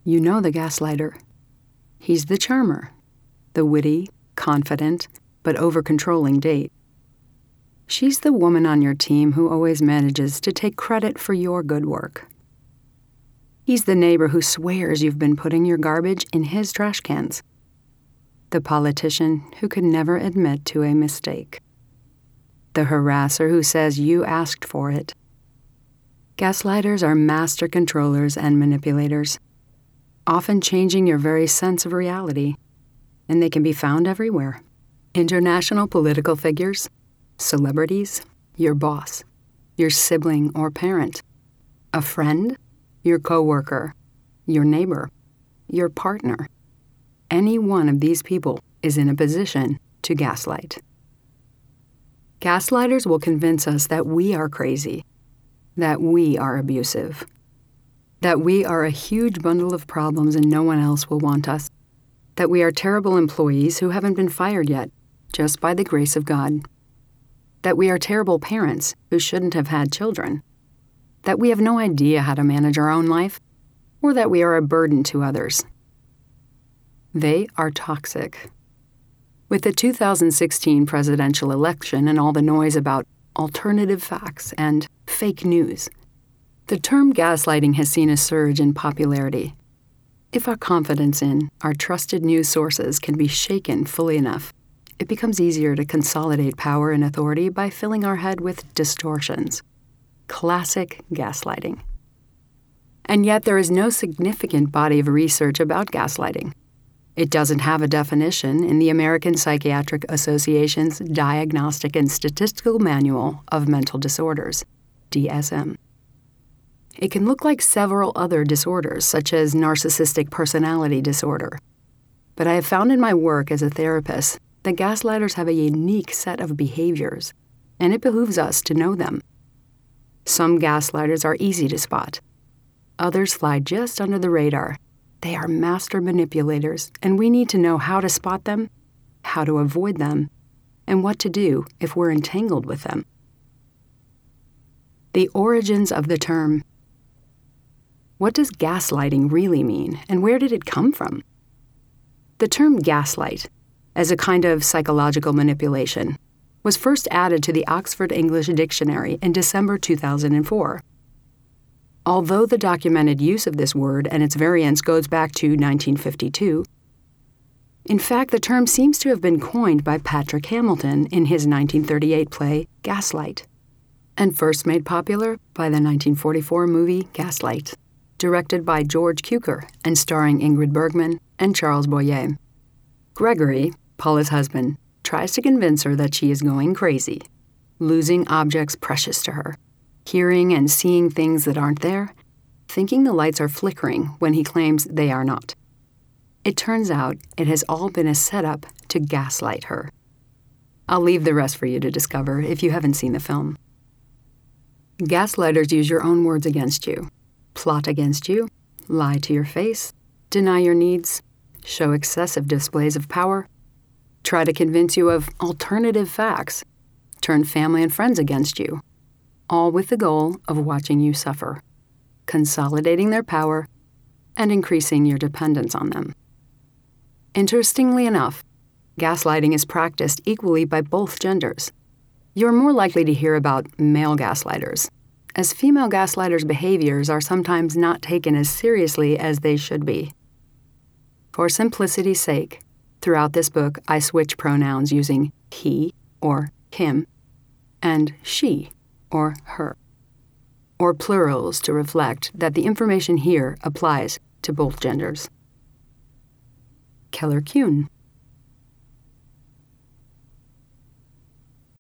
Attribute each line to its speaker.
Speaker 1: You know the gaslighter. He's the charmer, the witty, confident, but over-controlling date. She's the woman on your team who always manages to take credit for your good work. He's the neighbor who swears you've been putting your garbage in his trash cans. The politician who could never admit to a mistake. The harasser who says you asked for it. Gaslighters are master controllers and manipulators, often changing your very sense of reality, and they can be found everywhere. International political figures, celebrities, your boss, your sibling or parent, a friend, your coworker, your neighbor, your partner. Any one of these people is in a position to gaslight. Gaslighters will convince us that we are crazy, that we are abusive, that we are a huge bundle of problems and no one else will want us, that we are terrible employees who haven't been fired yet, just by the grace of God, that we are terrible parents who shouldn't have had children, that we have no idea how to manage our own life, or that we are a burden to others. They are toxic. With the 2016 presidential election and all the noise about alternative facts and fake news, the term gaslighting has seen a surge in popularity. If our confidence in our trusted news sources can be shaken fully enough, it becomes easier to consolidate power and authority by filling our head with distortions. Classic gaslighting. And yet there is no significant body of research about gaslighting. It doesn't have a definition in the American Psychiatric Association's Diagnostic and Statistical Manual of Mental Disorders, DSM. It can look like several other disorders, such as narcissistic personality disorder. But I have found in my work as a therapist that gaslighters have a unique set of behaviors, and it behooves us to know them. Some gaslighters are easy to spot. Others fly just under the radar. They are master manipulators, and we need to know how to spot them, how to avoid them, and what to do if we're entangled with them. The origins of the term. What does gaslighting really mean, and where did it come from? The term gaslight, as a kind of psychological manipulation, was first added to the Oxford English Dictionary in December 2004. Although the documented use of this word and its variants goes back to 1952, in fact, the term seems to have been coined by Patrick Hamilton in his 1938 play Gaslight, and first made popular by the 1944 movie Gaslight, directed by George Cukor and starring Ingrid Bergman and Charles Boyer. Gregory, Paula's husband, tries to convince her that she is going crazy, losing objects precious to her, hearing and seeing things that aren't there, thinking the lights are flickering when he claims they are not. It turns out it has all been a setup to gaslight her. I'll leave the rest for you to discover if you haven't seen the film. Gaslighters use your own words against you, plot against you, lie to your face, deny your needs, show excessive displays of power, try to convince you of alternative facts, turn family and friends against you, all with the goal of watching you suffer, consolidating their power, and increasing your dependence on them. Interestingly enough, gaslighting is practiced equally by both genders. You're more likely to hear about male gaslighters, as female gaslighters' behaviors are sometimes not taken as seriously as they should be. For simplicity's sake, throughout this book, I switch pronouns using he or him and she or her, or plurals to reflect that the information here applies to both genders. Keller Kuhn.